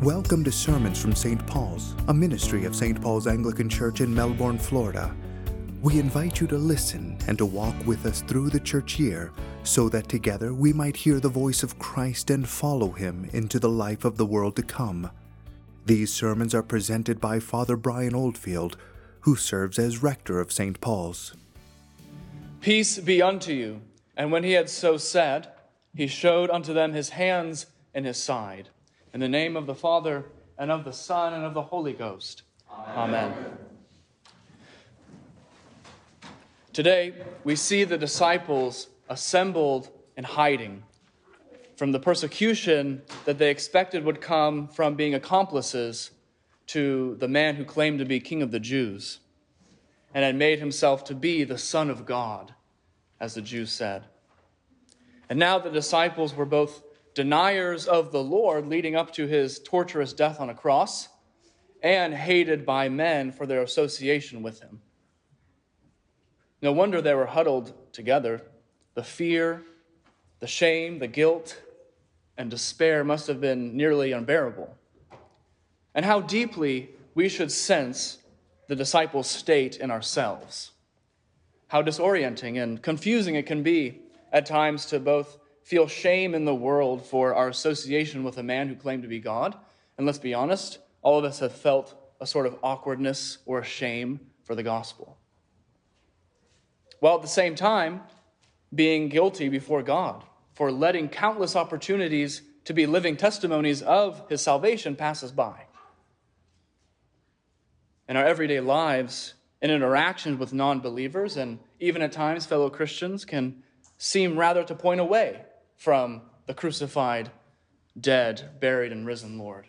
Welcome to Sermons from St. Paul's, a ministry of St. Paul's Anglican Church in Melbourne, Florida. We invite you to listen and to walk with us through the church year so that together we might hear the voice of Christ and follow him into the life of the world to come. These sermons are presented by Father Brian Oldfield, who serves as rector of St. Paul's. Peace be unto you. And when he had so said, he showed unto them his hands and his side. In the name of the Father, and of the Son, and of the Holy Ghost. Amen. Today, we see the disciples assembled and hiding from the persecution that they expected would come from being accomplices to the man who claimed to be King of the Jews and had made himself to be the Son of God, as the Jews said. And now the disciples were both deniers of the Lord leading up to his torturous death on a cross, and hated by men for their association with him. No wonder they were huddled together. The fear, the shame, the guilt, and despair must have been nearly unbearable. And how deeply we should sense the disciples' state in ourselves. How disorienting and confusing it can be at times to both feel shame in the world for our association with a man who claimed to be God. And let's be honest, all of us have felt a sort of awkwardness or a shame for the gospel. While at the same time, being guilty before God for letting countless opportunities to be living testimonies of his salvation pass us by. In our everyday lives, in interactions with non-believers, and even at times fellow Christians, can seem rather to point away from the crucified, dead, buried, and risen Lord.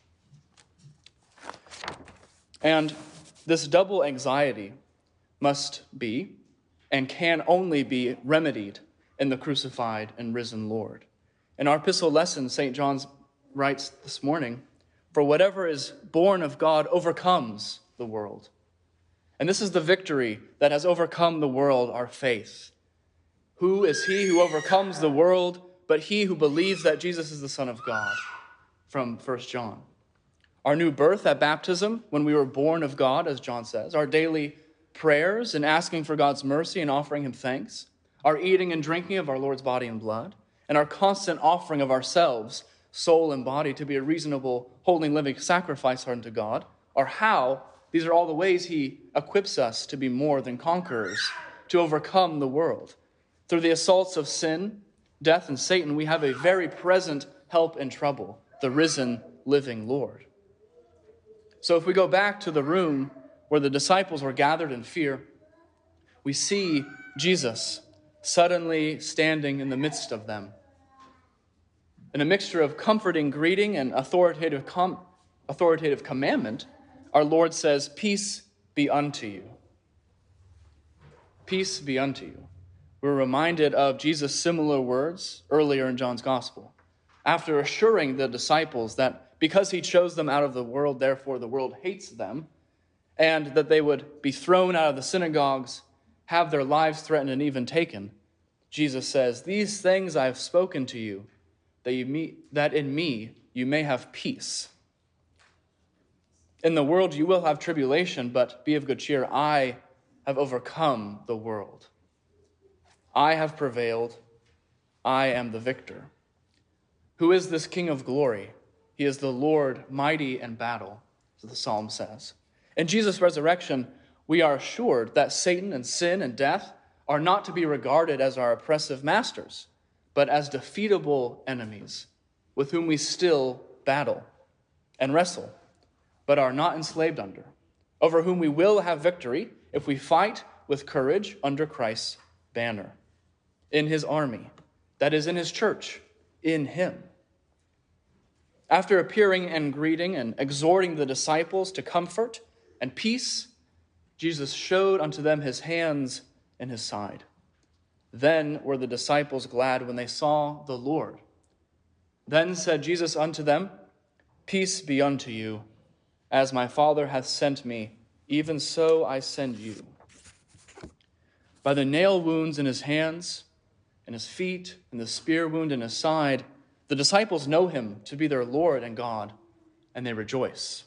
And this double anxiety must be and can only be remedied in the crucified and risen Lord. In our epistle lesson, St. John writes this morning, "For whatever is born of God overcomes the world." And this is the victory that has overcome the world, our faith. Who is he who overcomes the world but he who believes that Jesus is the Son of God? From 1 John. Our new birth at baptism, when we were born of God, as John says, our daily prayers and asking for God's mercy and offering him thanks, our eating and drinking of our Lord's body and blood, and our constant offering of ourselves, soul and body, to be a reasonable, holy, living sacrifice unto God, are how these are all the ways he equips us to be more than conquerors, to overcome the world. Through the assaults of sin, death, and Satan, we have a very present help in trouble, the risen, living Lord. So if we go back to the room where the disciples were gathered in fear, we see Jesus suddenly standing in the midst of them. In a mixture of comforting greeting and authoritative commandment, our Lord says, "Peace be unto you." Peace be unto you. We're reminded of Jesus' similar words earlier in John's Gospel. After assuring the disciples that because he chose them out of the world, therefore the world hates them, and that they would be thrown out of the synagogues, have their lives threatened and even taken, Jesus says, "These things I have spoken to you, that in me you may have peace. In the world you will have tribulation, but be of good cheer. I have overcome the world. I have prevailed. I am the victor." Who is this King of glory? He is the Lord, mighty in battle, as the psalm says. In Jesus' resurrection, we are assured that Satan and sin and death are not to be regarded as our oppressive masters, but as defeatable enemies with whom we still battle and wrestle, but are not enslaved under, over whom we will have victory if we fight with courage under Christ's banner, in his army, that is, in his church, in him. After appearing and greeting and exhorting the disciples to comfort and peace, Jesus showed unto them his hands and his side. Then were the disciples glad when they saw the Lord. Then said Jesus unto them, "Peace be unto you. As my Father hath sent me, even so I send you." By the nail wounds in his hands and his feet and the spear wound in his side, the disciples know him to be their Lord and God. and they rejoice.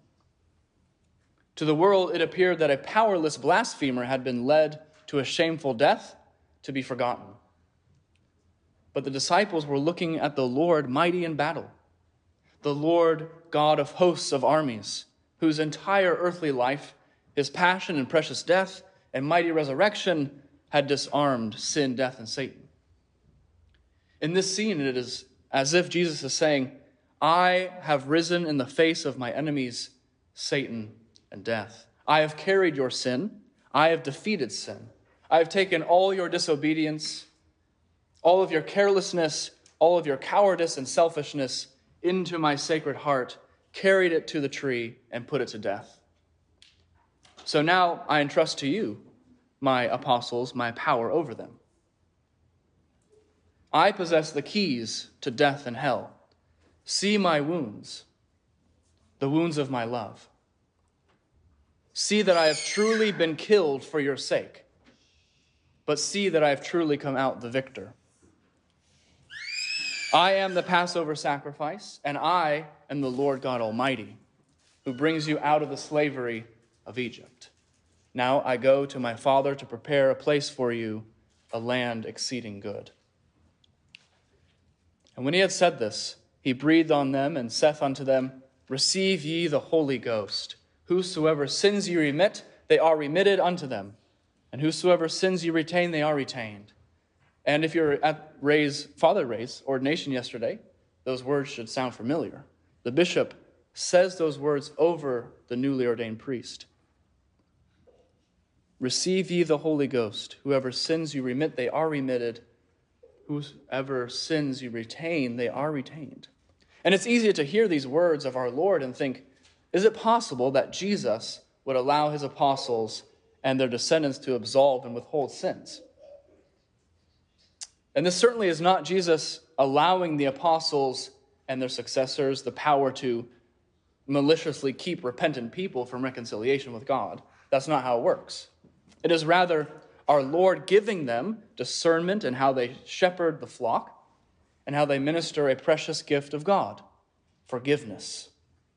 To the world, it appeared that a powerless blasphemer had been led to a shameful death to be forgotten. But the disciples were looking at the Lord mighty in battle, the Lord God of hosts of armies, whose entire earthly life, his passion and precious death and mighty resurrection had disarmed sin, death, and Satan. In this scene, it is as if Jesus is saying, I have risen in the face of my enemies, Satan and death. I have carried your sin. I have defeated sin. I have taken all your disobedience, all of your carelessness, all of your cowardice and selfishness into my sacred heart, carried it to the tree, and put it to death. So now I entrust to you, my apostles, my power over them. I possess the keys to death and hell. See my wounds, the wounds of my love. See that I have truly been killed for your sake, but see that I have truly come out the victor. I am the Passover sacrifice, and I am the Lord God Almighty, who brings you out of the slavery of Egypt. Now I go to my Father to prepare a place for you, a land exceeding good. And when he had said this, he breathed on them and saith unto them, Receive ye the Holy Ghost. Whosoever sins ye remit, they are remitted unto them. And whosoever sins ye retain, they are retained. And if you're at Father Ray's ordination yesterday, those words should sound familiar. The bishop says those words over the newly ordained priest. Receive ye the Holy Ghost. Whoever sins you remit, they are remitted. Whoever sins you retain, they are retained. And it's easy to hear these words of our Lord and think, is it possible that Jesus would allow his apostles and their descendants to absolve and withhold sins? And this certainly is not Jesus allowing the apostles and their successors the power to maliciously keep repentant people from reconciliation with God. That's not how it works. It is rather our Lord giving them discernment in how they shepherd the flock and how they minister a precious gift of God, forgiveness.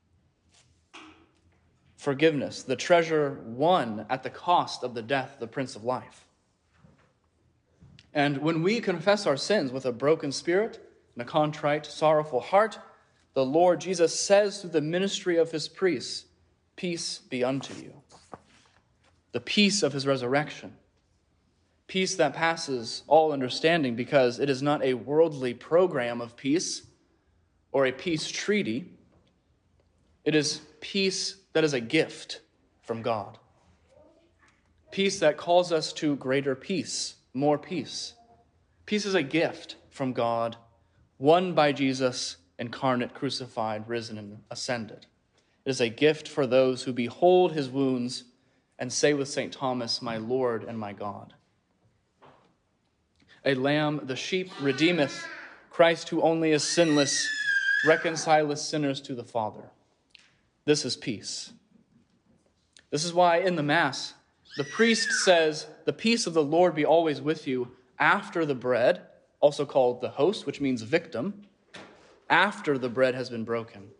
Forgiveness, the treasure won at the cost of the death of the Prince of Life. And when we confess our sins with a broken spirit and a contrite, sorrowful heart, the Lord Jesus says through the ministry of his priests, Peace be unto you. The peace of his resurrection. Peace that passes all understanding, because it is not a worldly program of peace or a peace treaty. It is peace that is a gift from God. Peace that calls us to greater peace, more peace. Peace is a gift from God, won by Jesus, incarnate, crucified, risen, and ascended. It is a gift for those who behold his wounds and say with St. Thomas, My Lord and my God. A lamb, the sheep, redeemeth. Christ, who only is sinless, reconcileth sinners to the Father. This is peace. This is why in the Mass, the priest says, The peace of the Lord be always with you, after the bread, also called the host, which means victim, after the bread has been broken.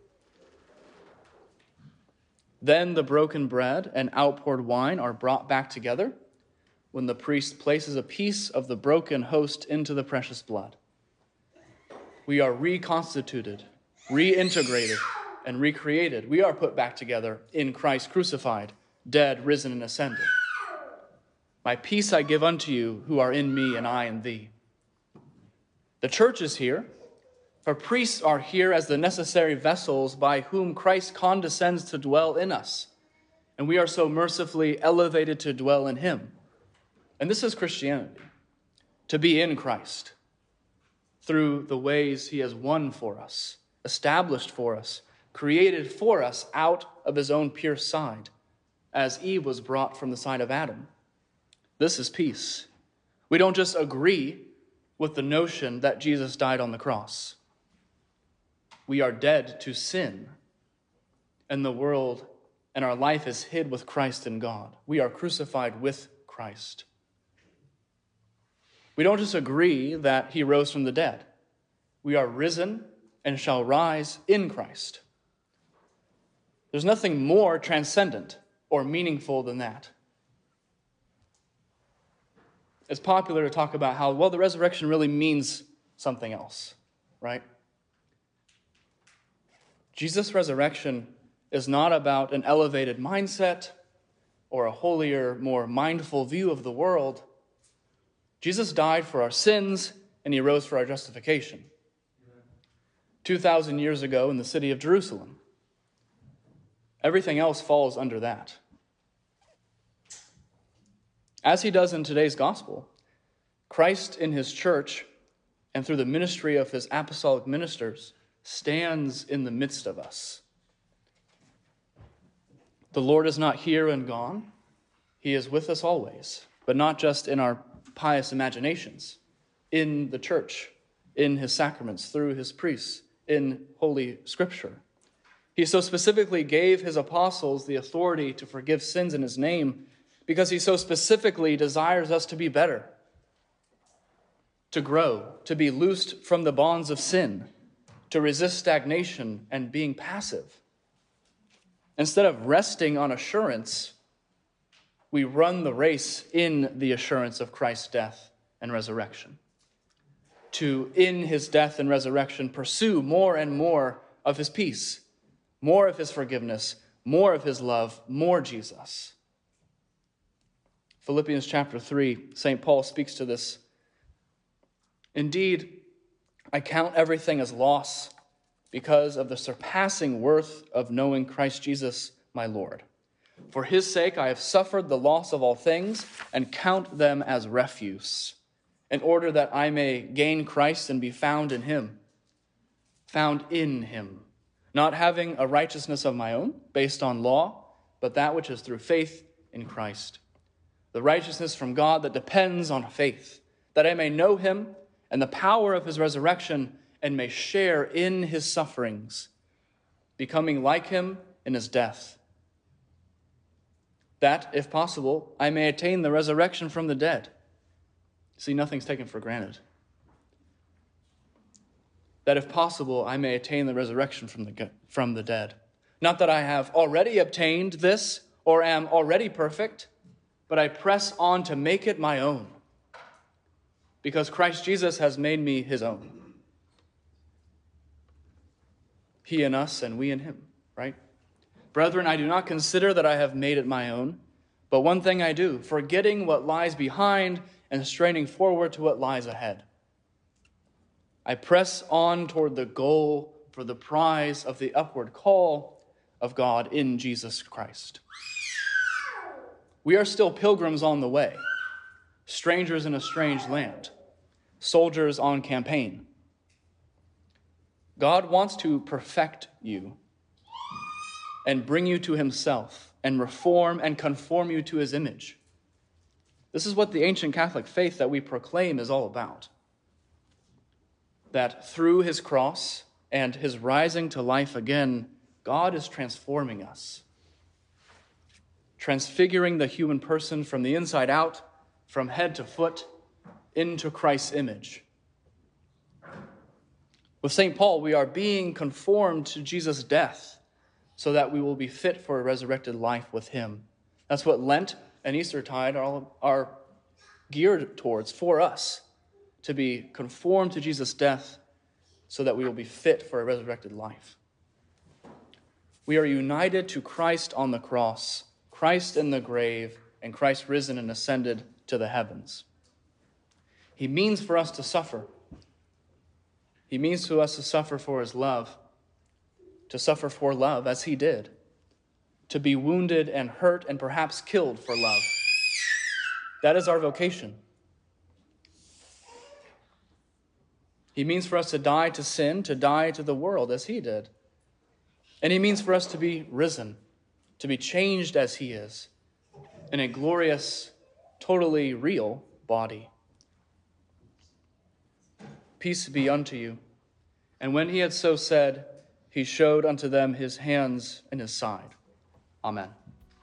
Then the broken bread and outpoured wine are brought back together when the priest places a piece of the broken host into the precious blood. We are reconstituted, reintegrated, and recreated. We are put back together in Christ crucified, dead, risen, and ascended. My peace I give unto you, who are in me and I in thee. The church is here, for priests are here as the necessary vessels by whom Christ condescends to dwell in us, and we are so mercifully elevated to dwell in him. And this is Christianity, to be in Christ through the ways he has won for us, established for us, created for us out of his own pure side, as Eve was brought from the side of Adam. This is peace. We don't just agree with the notion that Jesus died on the cross. We are dead to sin, and the world and our life is hid with Christ in God. We are crucified with Christ. We don't just agree that he rose from the dead. We are risen and shall rise in Christ. There's nothing more transcendent or meaningful than that. It's popular to talk about how, well, the resurrection really means something else, right? Jesus' resurrection is not about an elevated mindset or a holier, more mindful view of the world. Jesus died for our sins, and he rose for our justification. 2,000 years ago in the city of Jerusalem. Everything else falls under that. As he does in today's gospel, Christ in his church and through the ministry of his apostolic ministers stands in the midst of us. The Lord is not here and gone. He is with us always, but not just in our pious imaginations, in the church, in his sacraments, through his priests, in Holy Scripture. He so specifically gave his apostles the authority to forgive sins in his name because he so specifically desires us to be better, to grow, to be loosed from the bonds of sin, to resist stagnation and being passive. Instead of resting on assurance, we run the race in the assurance of Christ's death and resurrection. To, in his death and resurrection, pursue more and more of his peace, more of his forgiveness, more of his love, more Jesus. Philippians chapter 3, St. Paul speaks to this. Indeed, I count everything as loss because of the surpassing worth of knowing Christ Jesus, my Lord. For his sake I have suffered the loss of all things and count them as refuse, in order that I may gain Christ and be found in him, not having a righteousness of my own based on law, but that which is through faith in Christ, the righteousness from God that depends on faith, that I may know him and the power of his resurrection and may share in his sufferings, becoming like him in his death, that, if possible, I may attain the resurrection from the dead. See, nothing's taken for granted. That, if possible, I may attain the resurrection from the dead. Not that I have already obtained this or am already perfect, but I press on to make it my own, because Christ Jesus has made me his own. He in us and we in him, right? Brethren, I do not consider that I have made it my own, but one thing I do, forgetting what lies behind and straining forward to what lies ahead. I press on toward the goal for the prize of the upward call of God in Jesus Christ. We are still pilgrims on the way, strangers in a strange land, soldiers on campaign. God wants to perfect you and bring you to himself and reform and conform you to his image. This is what the ancient Catholic faith that we proclaim is all about. That through his cross and his rising to life again, God is transforming us, transfiguring the human person from the inside out, from head to foot, into Christ's image. With St. Paul, we are being conformed to Jesus' death so that we will be fit for a resurrected life with him. That's what Lent and Eastertide are geared towards for us, to be conformed to Jesus' death so that we will be fit for a resurrected life. We are united to Christ on the cross, Christ in the grave, and Christ risen and ascended to the heavens. He means for us to suffer. He means to us to suffer for his love, to suffer for love as he did, to be wounded and hurt and perhaps killed for love. That is our vocation. He means for us to die to sin, to die to the world as he did. And he means for us to be risen, to be changed as he is, in a glorious, totally real body. Peace be unto you. And when he had so said, he showed unto them his hands and his side. Amen.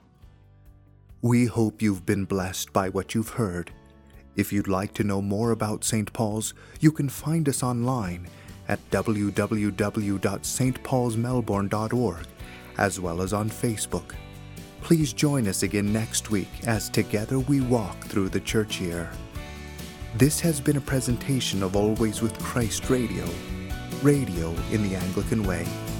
We hope you've been blessed by what you've heard. If you'd like to know more about St. Paul's, you can find us online at www.stpaulsmelbourne.org as well as on Facebook. Please join us again next week as together we walk through the church year. This has been a presentation of Always with Christ Radio, radio in the Anglican way.